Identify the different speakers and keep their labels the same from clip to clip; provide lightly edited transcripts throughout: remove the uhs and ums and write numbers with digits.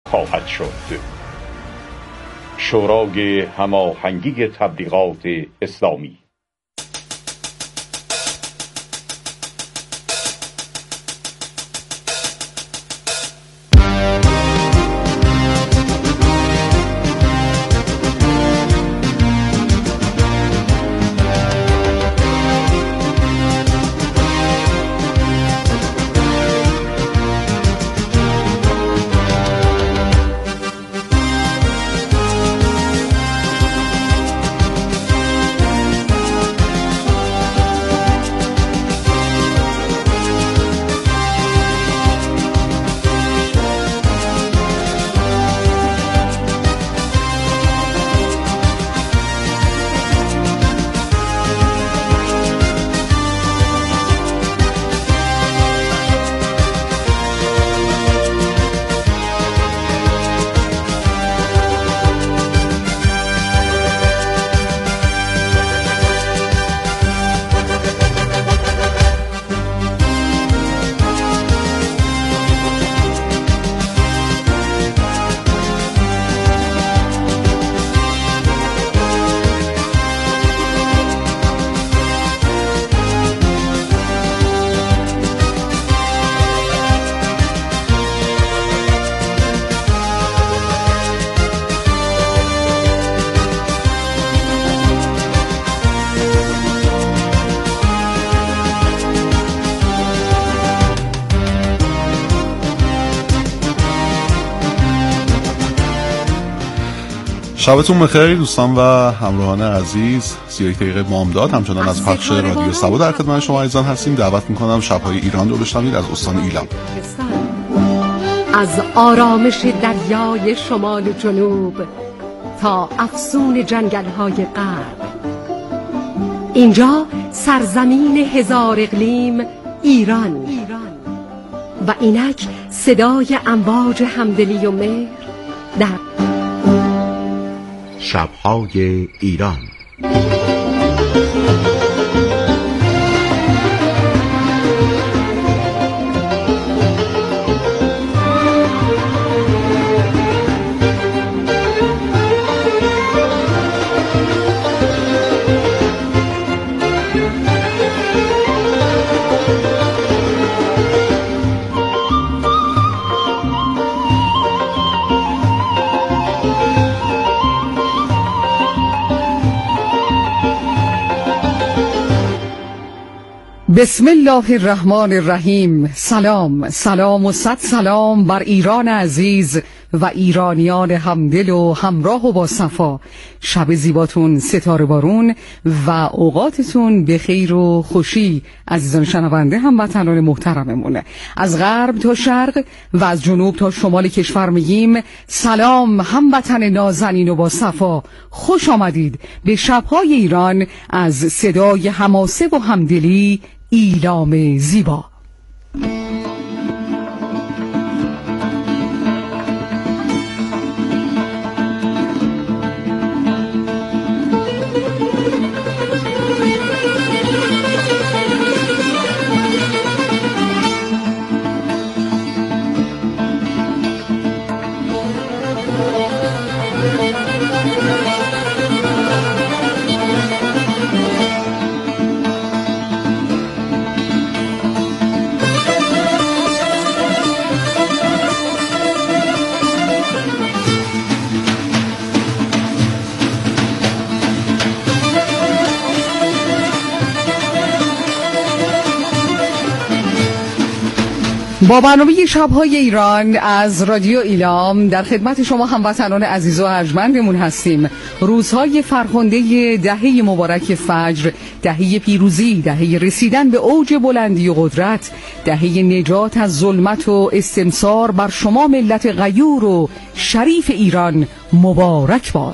Speaker 1: خواهد شد. شورای هماهنگی تبلیغات اسلامی.
Speaker 2: شبتون بخیر دوستان و همراهان عزیز. 31 دقیقه بامداد همچنان از پخش رادیو سبا در خدمت شما عزیزان هستیم. دعوت میکنم شبهای ایران رو بشنوید از استان ایلام.
Speaker 3: از آرامش دریای شمال و جنوب تا افسون جنگل‌های غرب، اینجا سرزمین هزار اقلیم ایران و اینک صدای امواج همدلی و مهر در
Speaker 4: شب‌های ایران.
Speaker 5: بسم الله الرحمن الرحیم. سلام و صد سلام بر ایران عزیز و ایرانیان همدل و همراه و با صفا. شب زیباتون ستاره بارون و اوقاتتون به خیر و خوشی عزیزان شنونده هموطنان محترممون. از غرب تا شرق و از جنوب تا شمال کشور میگیم سلام هموطن نازنین و با صفا. خوش آمدید به شب‌های ایران از صدای حماسه و همدلی ایلام زیبا. با برنامه شب‌های ایران از رادیو ایلام در خدمت شما هموطنان عزیز و ارجمندمون هستیم. روزهای فرخنده دهه مبارک فجر، دهه پیروزی، دهه رسیدن به اوج بلندی و قدرت، دهه نجات از ظلمت و استمسار بر شما ملت غیور و شریف ایران مبارک باد.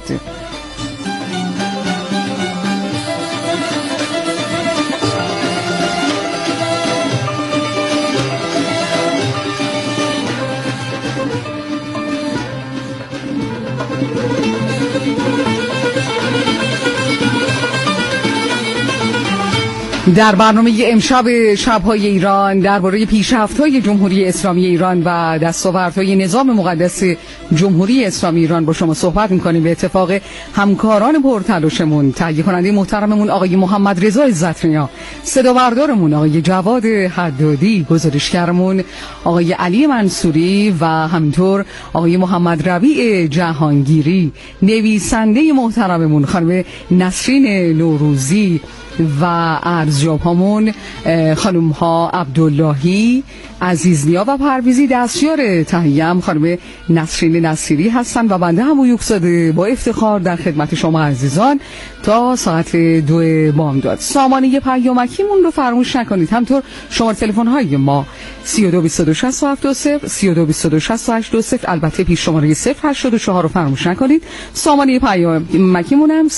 Speaker 5: در برنامه امشب شب‌های ایران درباره پیشرفت‌های جمهوری اسلامی ایران و دستاوردهای نظام مقدس جمهوری اسلامی ایران با شما صحبت می‌کنیم. به اتفاق همکاران پرتلاشمون، تهیه کننده محترممون آقای محمد رضا عزت‌نیا، صدابردارمون آقای جواد حدادی، گزارشگرمون آقای علی منصوری و همینطور آقای محمد ربیع جهانگیری، نویسنده محترممون خانم نسرین نوروزی و ارزیاب هامون خانم ها عبداللهی، عزیزنیا و پرویزی. دستیار تهیه‌ام خانم نسرین نصیری هستن و بنده هم یوکساده با افتخار در خدمت شما عزیزان تا ساعت 2 بامداد. سامانه پیامکیمون رو فراموش نکنید. همطور شماره تلفن های ما 322670 322680، البته پیش شماره 084 رو فراموش نکنید. سامانه پیامکیمون هم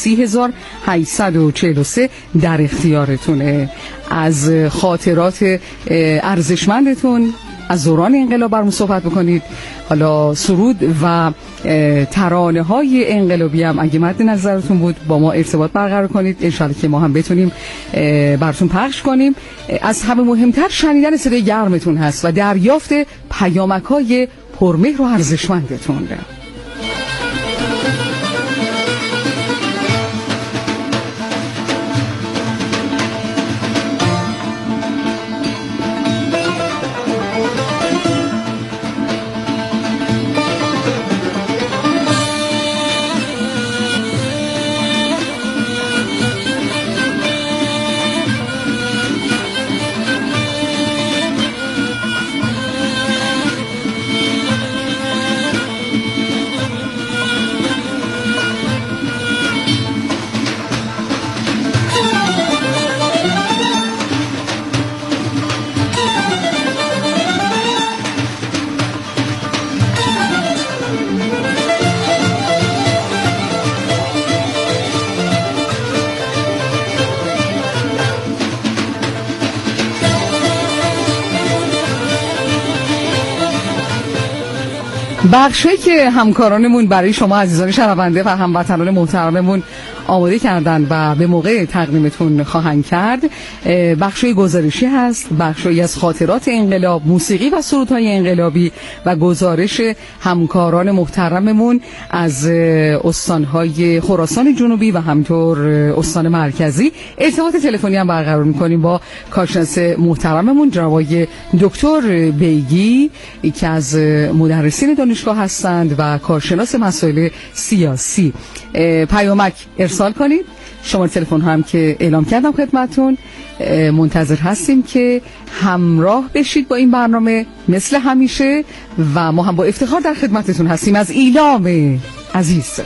Speaker 5: 30843 در اختیارتونه. از خاطرات ارزشمندتون از دوران انقلاب برامون صحبت بکنید. حالا سرود و ترانه های انقلابی هم اگه مد نظرتون بود با ما ارتباط برقرار کنید، انشالله که ما هم بتونیم براتون پخش کنیم. از همه مهمتر شنیدن صدای گرمتون هست و دریافت پیامک های پرمهر و ارزشمندتون. بخشی که همکارانمون برای شما عزیزان شنونده و هموطنان محترممون آماده کردن و به موقع تقدیمتون خواهند کرد، بخشی گزارشی هست، بخشی از خاطرات انقلاب، موسیقی و سرودهای انقلابی و گزارش همکاران محترممون از استانهای خراسان جنوبی و همینطور استان مرکزی. ارتباط تلفنی هم برقرار می‌کنیم با کارشناس محترممون جناب دکتر بیگی که از مدرسین دانشگاه هستند و کارشناس مسائل سیاسی. پیامک ارسال کنید. شماره تلفن هم که اعلام کردم خدمتتون. منتظر هستیم که همراه بشید با این برنامه مثل همیشه و ما هم با افتخار در خدمتتون هستیم از ایلام عزیز.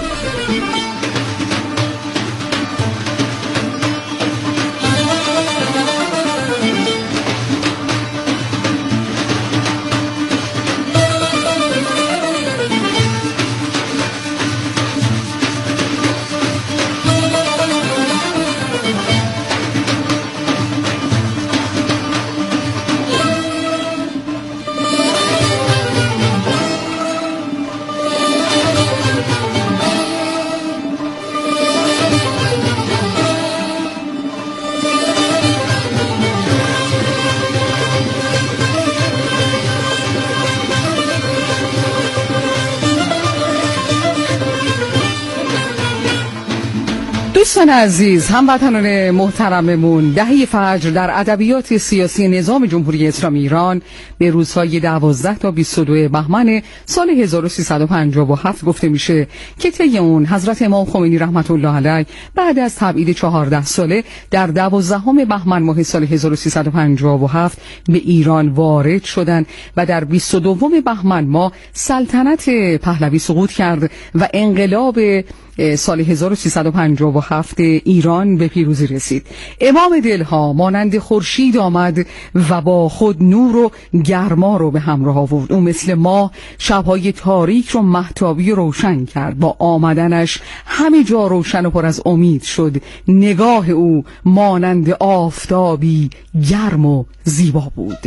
Speaker 5: دوستان عزیز، هموطنان محترممون، دهه فجر در ادبیات سیاسی نظام جمهوری اسلامی ایران به روزهای 12 تا 22 بهمن سال 1357 گفته میشه که طی اون حضرت امام خمینی رحمت الله علیه بعد از تبعید 14 ساله در 12 بهمن ماه سال 1357 به ایران وارد شدند و در 22 بهمن ماه سلطنت پهلوی سقوط کرد و انقلاب سال 1357 ایران به پیروزی رسید. امام دلها مانند خورشید آمد و با خود نور و گرما رو به همراه آورد. او مثل ما شبهای تاریک رو مهتابی روشن کرد. با آمدنش همه جا روشن و پر از امید شد. نگاه او مانند آفتابی گرم و زیبا بود.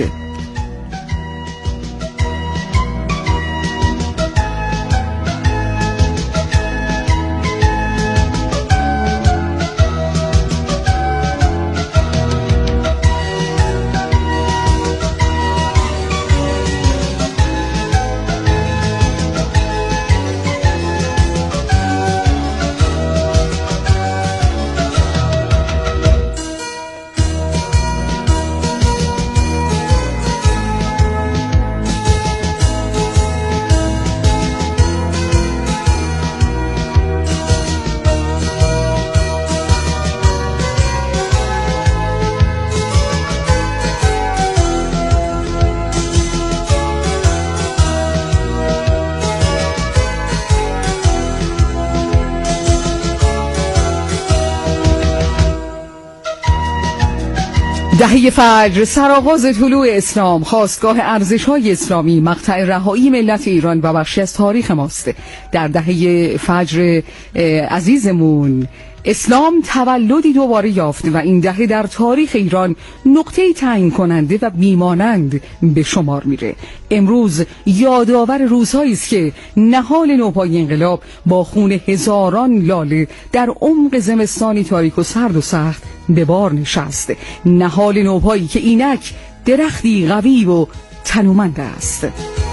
Speaker 5: دهه فجر، سرآغاز طلوع اسلام، خاستگاه ارزش‌های اسلامی، مقطع رهایی ملت ایران و بخشی از تاریخ ماست. در دهه فجر عزیزمون اسلام تولدی دوباره یافت و این دهه در تاریخ ایران نقطه‌ای تعیین کننده و بیمانند به شمار میره. امروز یادآور روزهایی است که نهال نوپای انقلاب با خون هزاران لاله در عمق زمستانی تاریک و سرد و سخت به بار نشست. نهال نوپایی که اینک درختی قوی و تنومند است.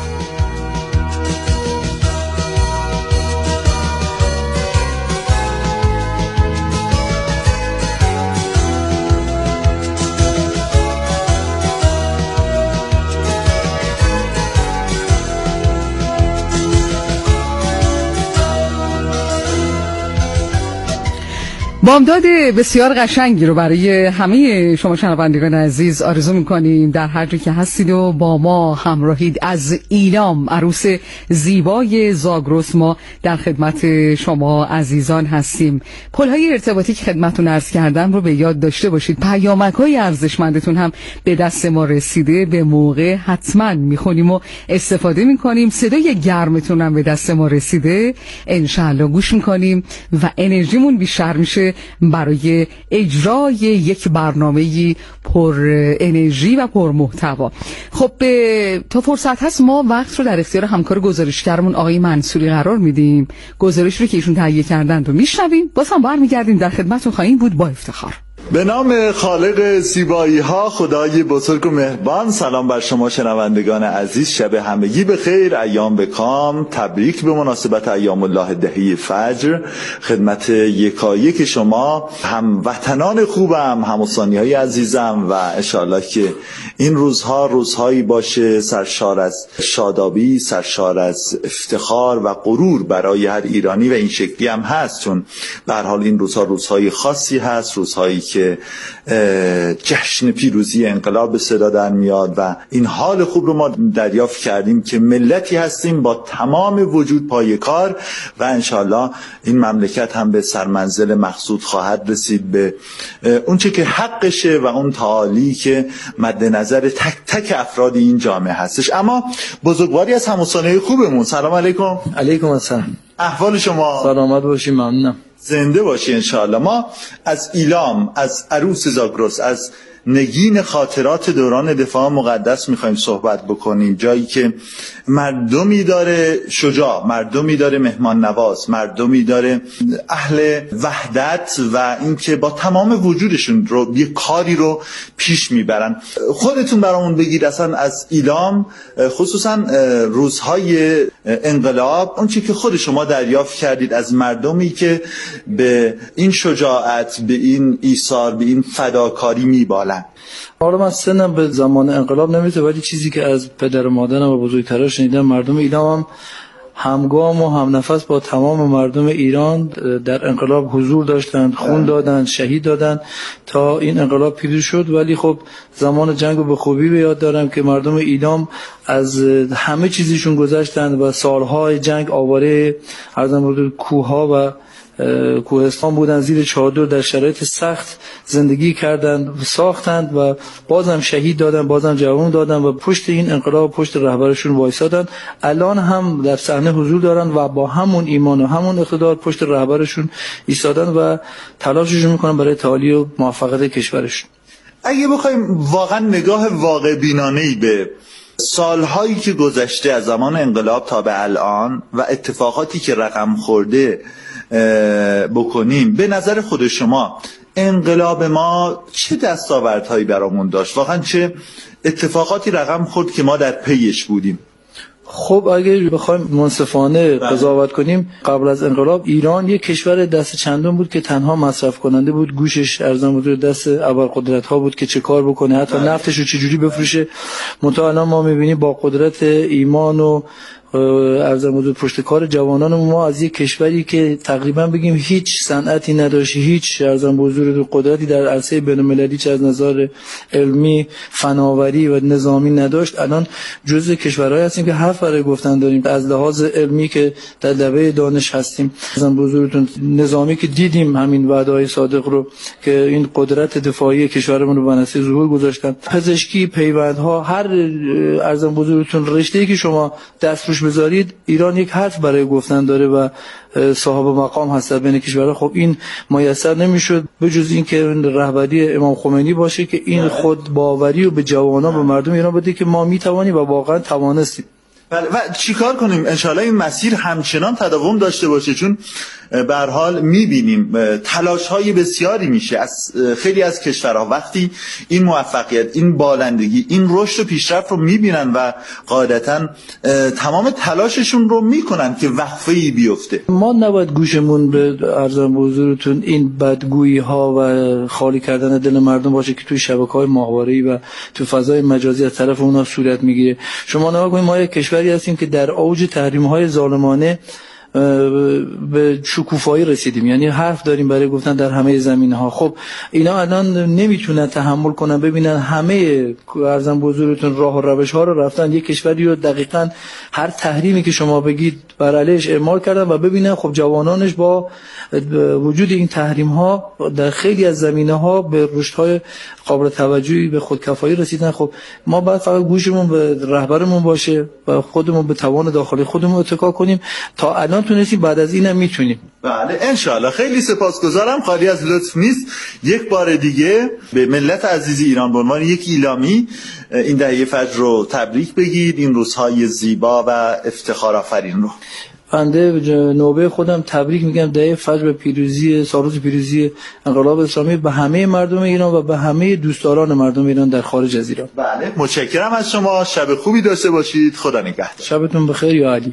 Speaker 5: بامداد بسیار قشنگی رو برای همه شما شنوندگان عزیز آرزو می‌کنیم در هر جا که هستید و با ما همراهید. از ایلام، عروس زیبای زاگرس، ما در خدمت شما عزیزان هستیم. پل‌های ارتباطی که خدمتتون عرض کردم رو به یاد داشته باشید. پیامک‌های ارزشمندتون هم به دست ما رسیده، به موقع حتما می‌خونیم و استفاده می‌کنیم. صدای گرمتون هم به دست ما رسیده، انشالله گوش می‌کنیم و انرژیمون بیشتر میشه برای اجرای یک برنامه‌ای پر انرژی و پر محتوا. خب تا فرصت هست ما وقت رو در اختیار همکار گزارشگرمون آقای منصوری قرار میدیم. گزارش رو که ایشون تهیه کردن رو میشنویم، باز هم برمیگردیم در خدمتتون خواهیم بود با افتخار.
Speaker 6: به نام خالق زیبایی ها، خدای بزرگ و مهربان. سلام بر شما شنوندگان عزیز، شب همگی بخیر، ایام بکام، تبریک به مناسبت ایام الله دهه فجر خدمت یکایک شما هموطنان خوبم، هموطنی های عزیزم و انشاءالله که این روزها روزهایی باشه سرشار از شادابی، سرشار از افتخار و غرور برای هر ایرانی و این شکلی هم هست، چون به هر حال این روزها روزهای خاصی هست، روزهایی که جشن پیروزی انقلاب به صدا در میاد و این حال خوب رو ما دریافت کردیم که ملتی هستیم با تمام وجود پای کار و انشالله این مملکت هم به سرمنزل مقصود خواهد رسید، به اون چه که حقشه و اون تعالی که مد نظر تک تک افراد این جامعه هستش. اما بزرگواری از هموطنای خوبمون، سلام علیکم.
Speaker 7: علیکم السلام.
Speaker 6: احوال شما؟
Speaker 7: سلامت باشی، ممنونم.
Speaker 6: زنده باشی انشاءالله. ما از ایلام، از عروس زاگرس، از نگین خاطرات دوران دفاع مقدس میخوایم صحبت بکنیم. جایی که مردمی داره شجاع، مردمی داره مهمان نواز، مردمی داره اهل وحدت و اینکه با تمام وجودشون رو یه کاری رو پیش میبرن. خودتون برامون بگید اصلا از ایلام، خصوصا روزهای انقلاب، اون چی که خود شما دریافت کردید از مردمی که به این شجاعت، به این ایثار، به این فداکاری میبالن.
Speaker 7: حالا من سنم به زمان انقلاب نمیرسه، ولی چیزی که از پدر و مادرم و بزرگترها شنیدم، مردم ایلام هم همگام و هم نفس با تمام مردم ایران در انقلاب حضور داشتند، خون دادند، شهید دادند تا این انقلاب پیروز شد. ولی خب زمان جنگ رو به خوبی به یاد دارم که مردم ایلام از همه چیزشون گذشتند و سالهای جنگ آواره ارزم کوه‌ها و کوهستان بودن، زیر چادر در شرایط سخت زندگی کردند، ساختند و بازم شهید دادن، بازم جوان دادن و پشت این انقلاب، پشت رهبرشون وایسادن. الان هم در صحنه حضور دارن و با همون ایمان و همون اقتدار پشت رهبرشون ایستادن و تلاششون میکنن برای تعالی و موفقیت کشورشون.
Speaker 6: اگه بخوایم واقعا نگاه واقع بینانه‌ای به سالهایی که گذشته از زمان انقلاب تا به الان و اتفاقاتی که رقم خورده بکنیم، به نظر خود شما انقلاب ما چه دستاوردهایی برامون داشت؟ واقعا چه اتفاقاتی رقم خورد که ما در پیش بودیم؟
Speaker 7: خب اگه بخوایم منصفانه قضاوت کنیم، قبل از انقلاب ایران یک کشور دست چندان بود که تنها مصرف کننده بود، گوشش ارزان بود دست ابرقدرت ها بود که چه کار بکنه، حتی نفتش رو چه جوری بفروشه. منتها الان ما میبینیم با قدرت ایمان و ارزم حضور پشت کار جوانان ما از یک کشوری که تقریبا بگیم هیچ صنعتی نداشت، هیچ ارزم حضور قدرتی در عرصه بین‌المللی چه از نظر علمی، فناوری و نظامی نداشت، الان جزء کشورهایی هستیم که حرف برای گفتن داریم. از لحاظ علمی که در لبه دانش هستیم، ارزم حضورتون نظامی که دیدیم همین وعده‌های صادق رو که این قدرت دفاعی کشورمون رو بنفشه ظهور گذاشتن، پزشکی، پیوندها، هر ارزم حضورتون رشته‌ای که شما دست روش بذارید ایران یک حرف برای گفتن داره و صاحب مقام هست بین کشورها. خب این میسر نمیشد به جز این که رهبری امام خمینی باشه که این خود باوری و به جوانان و مردم ایران بده که ما میتوانیم و واقعا توانستیم.
Speaker 6: بله و چیکار کنیم انشالله این مسیر همچنان تداوم داشته باشه، چون به هر حال میبینیم تلاش‌های بسیاری میشه از خیلی از کشورها وقتی این موفقیت، این بالندگی، این رشد و پیشرفت رو میبینن و قاعدتاً تمام تلاششون رو میکنن که وقفه‌ای بیفته.
Speaker 7: ما نباید گوشمون به ارزم به حضورتون این بدگویی ها و خالی کردن دل مردم باشه که توی شبکه‌های ماهواره‌ای و تو فضای مجازی از طرف اونها صورت میگیره. شما نگاه کنید ما یک کشوری هستیم که در اوج تحریم‌های ظالمانه به شکوفایی رسیدیم، یعنی حرف داریم برای گفتن در همه زمینه‌ها. خب اینا الان نمیتونن تحمل کنن ببینن همه ارزم به حضورتون راه و روش‌ها رو رفتن یک کشوری رو دقیقاً هر تحریمی که شما بگید بر علیهش اعمال کردن و ببینن خب جوانانش با وجود این تحریم‌ها در خیلی از زمینه‌ها به رشدهای قابل توجهی به خودکفایی رسیدن. خب ما باید فقط گوشمون به رهبرمون باشه و خودمون به توان داخلی خودمون اتکا کنیم. تا الان تونستیم، بعد از اینم میتونیم.
Speaker 6: بله انشالله. خیلی سپاسگزارم، خالی از لطف نیست. یک بار دیگه به ملت عزیز ایران به عنوان یک ایلامی این دهه فجر رو تبریک بگید، این روزهای زیبا و افتخار آفرین رو.
Speaker 7: بنده نوبه خودم تبریک میگم دهه فجر به پیروزی سالروز پیروزی انقلاب اسلامی به همه مردم ایران و به همه دوستداران مردم ایران در خارج از ایران.
Speaker 6: بله متشکرم از شما، شب خوبی داشته باشید، خدا نگهدار.
Speaker 7: شبتون بخیر یا علی.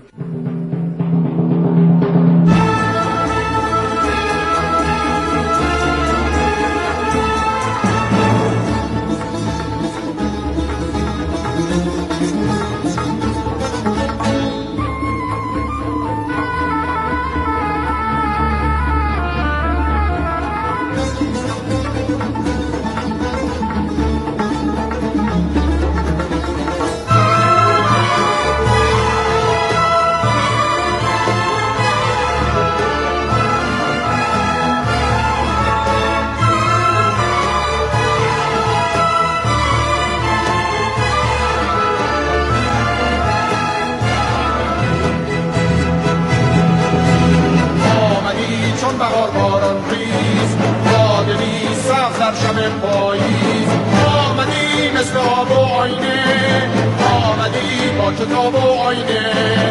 Speaker 8: کتاب و آینه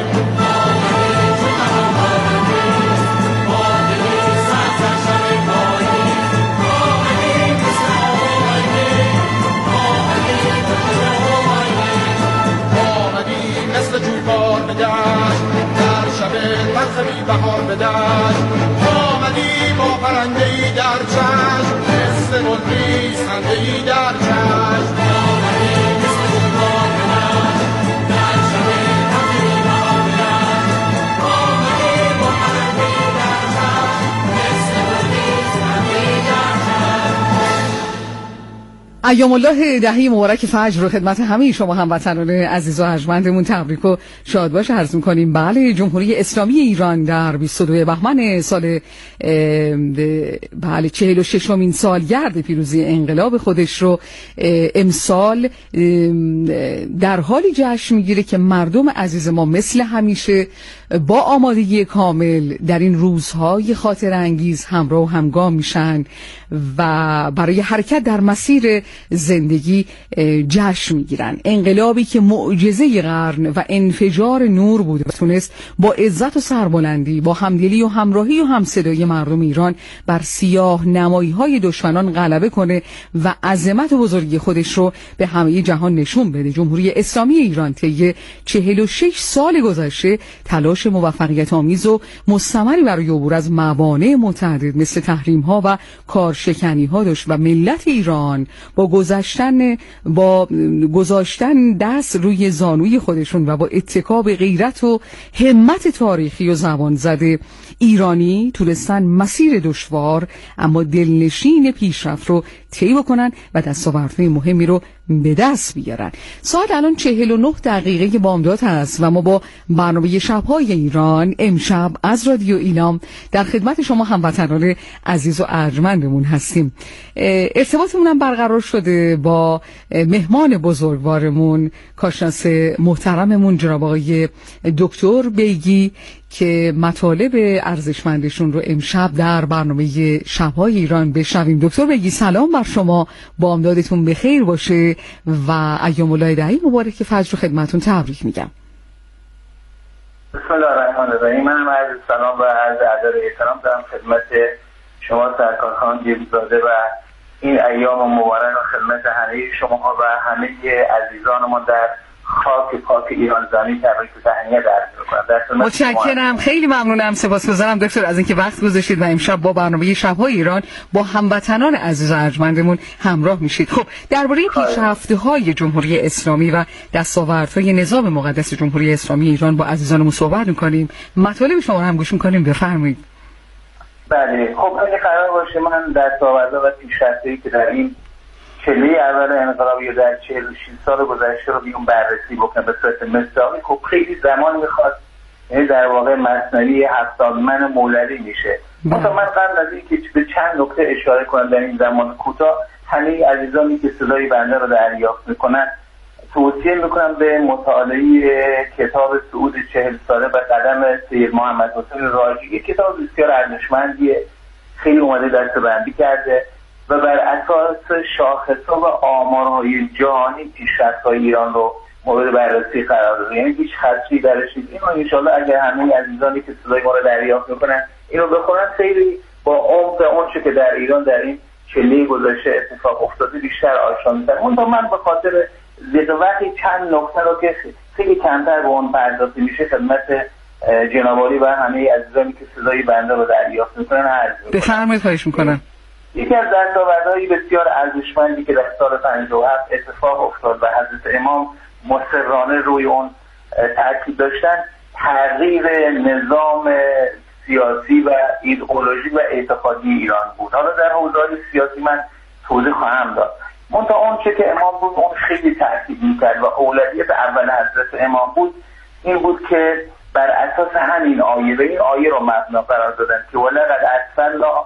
Speaker 8: آمدی مثل جویبار به دشت در شب تلخ بی بهار به دشت آمدی با پرنده‌ای در چشم مثل گلریز خنده‌ای در چشم
Speaker 5: ایام الله دهه مبارک فجر رو خدمت همه شما هموطنان عزیز و ارجمندمون تبریک و شاد باش عرض می‌کنیم. بله جمهوری اسلامی ایران در 22 بهمن سال 46مین سالگرد پیروزی انقلاب خودش رو امسال در حالی جشن میگیره که مردم عزیز ما مثل همیشه با آمادگی کامل در این روزهای خاطر انگیز همراه و همگام میشن و برای حرکت در مسیر زندگی جشن میگیرن. انقلابی که معجزه قرن و انفجار نور بود و تونست با عزت و سربلندی با همدلی و همراهی و همصدایی مردم ایران بر سیاه نمایی های دشمنان غلبه کنه و عظمت و بزرگی خودش رو به همه جهان نشون بده. جمهوری اسلامی ایران طی 46 سال گذشته تلاش موفقیت آمیز و مستمری برای عبور از موانع متعدد مثل تحریم ها و کارشکنی ها داشت و ملت ایران با با گذاشتن دست روی زانوی خودشون و با اتکا به غیرت و همت تاریخی و زبان زده ایرانی تونستن مسیر دشوار اما دلنشین پیشرفت رو طی بکنن و دستاوردهای مهمی رو به دست بیارن. ساعت الان 49 دقیقه بامداد هست و ما با برنامه شب‌های ایران امشب از رادیو ایلام در خدمت شما هموطنان عزیز و ارجمندمون هستیم. ارتباطمون هم برقرار شده با مهمان بزرگوارمون، کارشناس محترممون جناب آقای دکتر بیگی که مطالب ارزشمندشون رو امشب در برنامه شب‌های ایران بشنویم. دکتر بیگی سلام بر شما، بامدادتون بخیر باشه و ایام الله دهی مبارک فجر رو خدمتون تبریک میگم.
Speaker 9: بسم الله الرحمن الرحیم. من عرض سلام و عرض ادب و احترام دارم خدمت شما سرکار خان دیرزاده و این ایام مبارک خدمت همه شما و همه عزیزانمون در خاک پاک ایران زمین تبریک و تهنیت عرض می‌کنم.
Speaker 5: متشکرم، خیلی ممنونم، سپاسگزارم دکتر از اینکه وقت گذاشتید و امشب با برنامه شب‌های ایران با هموطنان عزیز و ارجمندمون همراه میشید. خب درباره پیشرفت‌های جمهوری اسلامی و دستاوردهای نظام مقدس جمهوری اسلامی ایران با عزیزانمون صحبت می‌کنیم. مطالب شما رو هم گوش می‌کنیم، بفرمایید.
Speaker 9: بله، خب اگه قرار باشه من دستاوردها و پیشرفت‌هایی که در این چله اول انقلاب یا در 46 سال گذشته رو بیون بررسی بکنم به صورت مثالی، خب خیلی زمان میخواد، یعنی در واقع مثنوی 70 من مولوی میشه. مثلا من قبل از اینکه به چند نکته اشاره کنم در این زمان کوتاه، همه عزیزانی که صدای بنده رو دریافت میکنن توصیه میکنم به مطالعه کتاب صعود 40 ساله به قدم سید محمد حسین راجی. کتاب بسیار ارزشمندیه، خیلی اومده دسته‌بندی کرده و بر اساس شاخص‌ها و آمارهای جهانی پیشرفت‌های ایران رو مورد بررسی قرار داده، یعنی هیچ خدشه‌ای درش نیست. اینو انشالله اگر همه عزیزانی که صدای ما رو دریافت میکنن اینو بخونن، خیلی با عمق اونچه که در ایران در این چله گذشته اتفاق افتاده بیشتر آشنا میشن. من به خاطر وقتی چند نکته رو که خیلی کمتر به اون پرداخته میشه خدمت جناب عالی و همه عزیزانی که صدای بنده رو دریافت میکنن عرض میکنم.
Speaker 5: بفرمایید، خواهش میکنم.
Speaker 9: یکی از دستاوردهای بسیار ارزشمندی که در سال 57 اتفاق افتاد و حضرت امام مصرانه روی اون تاکید داشتن، تغییر نظام سیاسی و ایدئولوژی و اعتقادی ایران بود. حالا در حوزه‌های سیاسی من توضیح خواهم داد. منتها اون چه که امام بود اون خیلی تاکید می‌کرد و اولویت اول حضرت امام بود این بود که بر اساس همین آیه و این آیه رو مبنا قرار دادن که ولقد ارسلنا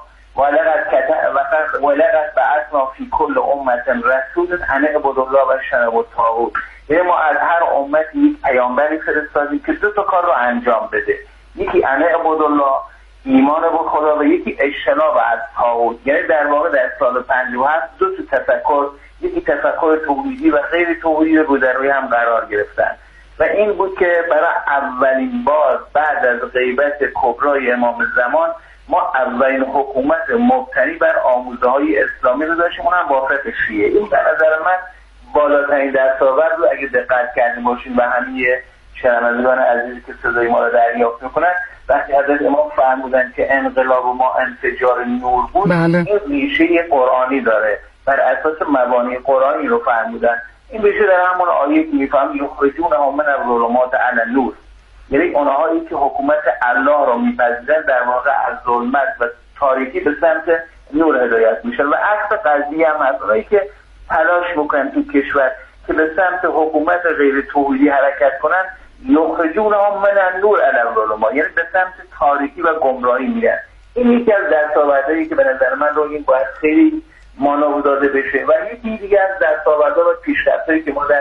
Speaker 9: ولقد بعثنا فی کل امة رسولا ان اعبدوا الله واجتنبوا الطاغوت. یعنی ما از هر امت یک پیامبری فرستادیم که دو تا کار رو انجام بده، یکی ان اعبدوا الله، ایمان به خدا، و یکی اجتناب از طاغوت. یعنی در واقع در سال 57 دو تا تفکر، یکی تفکر توحیدی و غیر توحیدی رو در روی هم قرار گرفتن و این بود که برای اولین بار بعد از غیبت کبرای امام زمان ما اولین حکومت مبتنی بر آموزه‌های اسلامی رو داشتیم، اونم با فقه شیعه. این به نظر من بالاترین دستاورد رو اگه دقت کردیم باشیم و همه شنوندگان عزیزی که صدای ما رو دریافت میکنن، وقتی حضرت امام فرمودن که انقلاب ما انفجار نور بود،
Speaker 5: بله.
Speaker 9: این ریشه قرآنی داره، بر اساس مبانی قرآنی رو فرمودن. این ریشه در همون آیه که میفهمیم یخرجونهم من الظلمات الی النور، یعنی اونهایی که حکومت الله رو میپذیرن در واقع از ظلمت و تاریکی به سمت نور هدایت میشن و عکس قضیه هم هست، اونایی که تلاش میکنن تو کشور که به سمت حکومت غیر توحیدی حرکت کنن یخرجونهم من النور الی الظلمات، یعنی به سمت تاریکی و گمراهی میرن. این یکی از دستاوردهایی که به نظر من رو این باید خیلی مانور داده بشه و یکی دیگه از دستاوردها و پیشرفتایی که ما در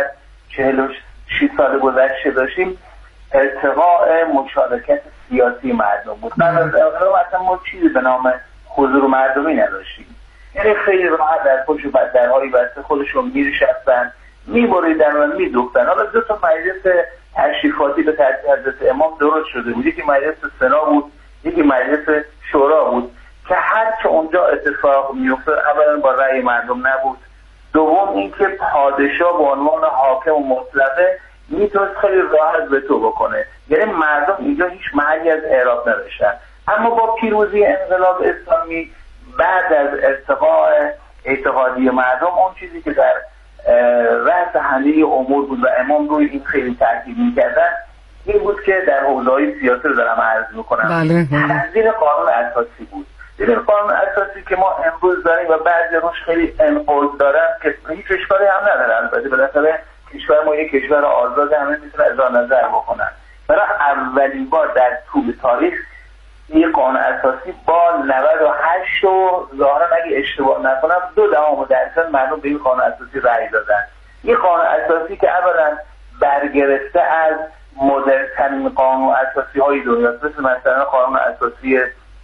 Speaker 9: 46 سال گذشته داشتیم ارتقاء مشارکت سیاسی مردم بود. قبل از انقلاب اصلا ما چیزی به نام حضور مردمی نداشتیم، یعنی خیلی راحت در پشت درهای بسته خودشون می‌نشستن، می‌بریدن و می‌دوختن. حالا دو تا مجلس تشریفاتی به ترتیب حضرت امام درست شده بود، یکی مجلس سنا بود، یکی مجلس شورا بود که هر چه اونجا اتفاق می‌افتاد اولا با رأی مردم نبود، دوم اینکه پادشاه به عنوان حاکم و مطلقه میتونست خیلی راحت به تو بکنه، یعنی مردم اینجا هیچ محلی از اعراب نداشتن. اما با پیروزی انقلاب اسلامی بعد از ارتقاء اتحادیه مردم اون چیزی که در رأس همه امور بود و امام روی این خیلی تاکید می‌کردن این بود که در حوزه‌های سیاسی رو دارم عرض می‌کنم تنظیم قانون اساسی بود. ببین قانون اساسی که ما امروز داریم و بعضی روش خیلی انقض دارن که هیچ اشکالی هم نداره، البته بالاخره کشور ما یک کشور آزاد، همه میتونن اظهار نظر بکنن. برای اولین بار در طول تاریخ یک قانون اساسی با 98 و ظاهرا اگه اشتباه نکنم 0.2% مردم به این قانون اساسی رأی دادن. این قانون اساسی که اولا برگرفته از مدرن‌ترین قانون اساسی های دنیا، مثل قانون اساسی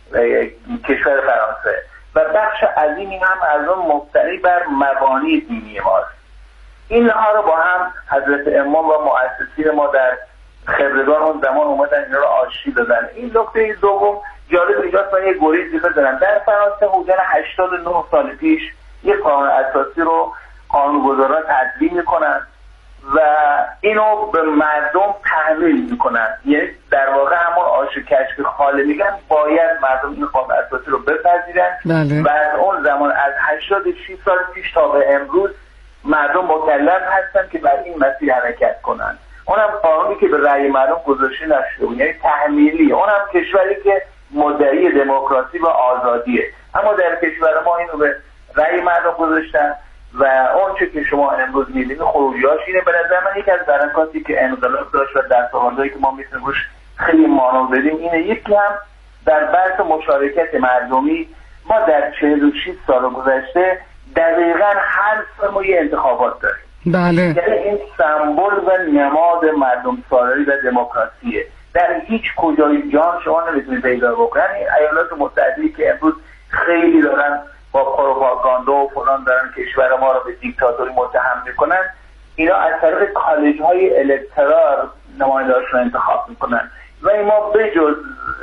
Speaker 9: کشور فرانسه و بخش عظیمی هم از اون مبتنی بر مبانی دینی ماست. اینها رو با هم حضرت امام و مؤسسین ما در خبرگان اون زمان اومدن اینا رو آشتی دادن. این نکته دوم جالب اینجاست، من یه گریزی بزنم. در فرانسه حدود 89 سال پیش یک قانون اساسی رو قانونگذاران تدوین میکنن و اینو به مردم تحمیل میکنن، یعنی در واقع همون آش و کشف خاله میگن باید مردم این قانون اساسی رو بپذیرن. و از اون زمان از 86 سال پیش تا به امروز مردم مکلف هستن که بر این مسیر حرکت کنن. اونم قانونی که به رأی مردم گذاشته نشده بود، یعنی تحمیلی. اونم کشوری که مدعی دموکراسی و آزادیه، اما در کشور ما اینو به رأی مردم گذاشتن و اون چه که شما امروز می‌بینید خروجی‌هاش اینه. به نظر من یکی از برکاتی که انقلاب داشت و دستاوردهایی که ما می‌تونیم روش خیلی مانور بدیم اینه، یکی هم در بحث مشارکت مردمی ما در 46 سال گذشته دقیقاً هر سال ما یه انتخابات داریم.
Speaker 5: بله.
Speaker 9: یعنی این سمبل و نماد مردم سالاری و دموکراسیه. در هیچ کجای جهان شما نمیتونید پیدا بکنید. ایالات متحده که امروز خیلی دارن با پروپاگاندا و فلان دارن کشور ما رو به دیکتاتوری متهم میکنن، اینا از طریق کالج‌های الکترال نماینده‌هاشون انتخاب میکنن و این ما بجز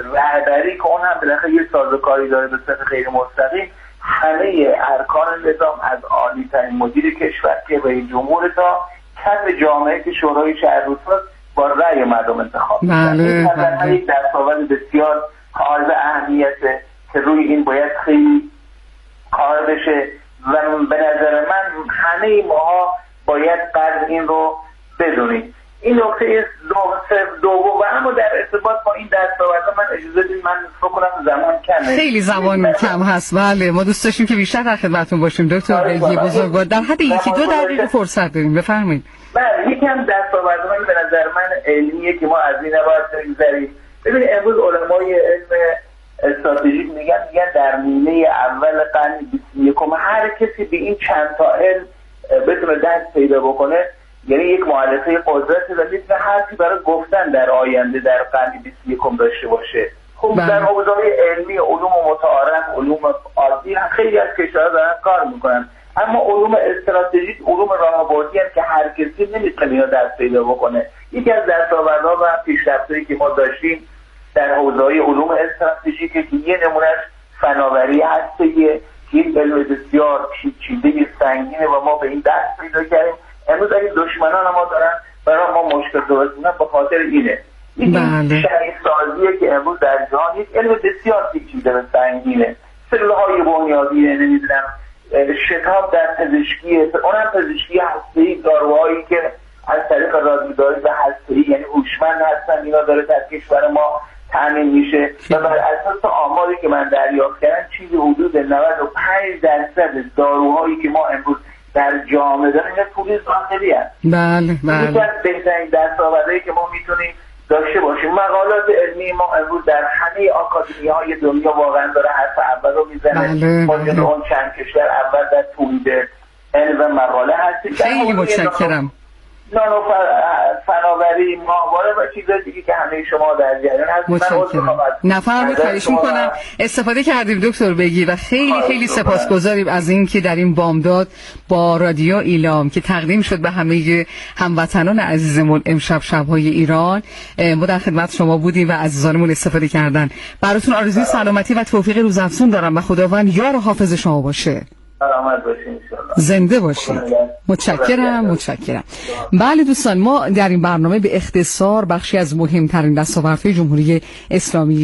Speaker 9: رهبری که اون هم بالاخره یه سازوکاری داره به صورت غیر مستقیم، همه ارکان نظام از عالی ترین مدیر کشور که رئیس جمهور تا کف جامعه که شورای شهرروستا با رأی مردم انتخاب میکنن. این یک دستاورد بسیار حائز اهمیته که روی این باید خیلی کار بشه و به نظر من همه ماها باید قدر این رو بدونیم. این نکته دوم و اما در ارتباط با این دستاورد من اجازه بدید من فکر کنم زمان کمه،
Speaker 5: خیلی زمان کم هست. بله ما دوست داشتیم که بیشتر در خدمتتون باشیم دکتر بیگی بزرگوار. در حد 1-2 دقیقه فرصت داریم، بفرمایید.
Speaker 9: بله یکم دستاورد من به نظر من علمیه که ما از این نباید بگذریم. ببینید امروز علمای علم استراتژیک میگن در نیمه اول قرن 21 هر کسی به این چند تا علم بتونه دست پیدا بکنه، یعنی یک مؤلفه قدرتی و میتونه حرفی برای گفتن در آینده در قرن 21 داشته باشه. خب در حوزه‌های علمی، علوم متعارف، علوم عادی خیلی از کشورها دارن کار میکنن، اما علوم استراتژیک، علوم راهبردی هست که هر کسی نمیتونه اینا دست پیدا بکنه. یکی از دستاوردها و پیشرفت‌هایی که ما داشتیم در حوزه‌های علوم استراتژیکه که یه نمونهش فناوری هستیه که یک علم بسیار پیچیده سنگینه و ما به این دست پیدا کردیم. امروز اگه دشمنان ما دارن برای ما مشکل درست میکنن به خاطر اینه. این شریف سازیه که امروز در جهان یک علم بسیار پیچیده و سنگینه. سلولهای بنیادی نمیدونم شتاب در پزشکی، اونم پزشکی هسته‌ای، داروهایی که از طریق رادیوداری و هسته‌ای یعنی هوشمند هستن، اینا داره در کشور ما تامین میشه و بر اساس آماری که من دریافت کردم چیزی حدود 95% داروهایی که ما امروز در جامعه داریم اینا پولی داخلی هست.
Speaker 5: بله بله.
Speaker 9: یکی از بهترین دستاوردهایی که ما میتونیم داشته باشیم. مقالات علمی ما امروز در همه آکادمی‌های دنیا واقعا داره حرف اول رو میزنه. ما جز اون چند کشور اول در تولید علم و مقاله هستیم.
Speaker 5: خیلی متشکرم.
Speaker 9: نانو فناوری، ماهواره و چیزای دیگه که همه شما در جریان هستید.
Speaker 5: متشکرم. نفرمایید، خواهش می‌کنم. استفاده کردیم دکتر بیگی و خیلی خیلی سپاسگزاریم از این که در این بامداد با رادیو ایلام که تقدیم شد به همه هموطنان عزیزمون امشب شب‌های ایران، ما در خدمت شما بودیم و عزیزانمون استفاده کردن. براتون آرزوی سلامتی و توفیق روزافزون دارم و خداوند یار و حافظ شما باشه.
Speaker 9: سلامت باشین انشالله.
Speaker 5: زنده باشید. متشکرم. بله دوستان، ما در این برنامه به اختصار بخشی از مهمترین دستاوردهای جمهوری اسلامی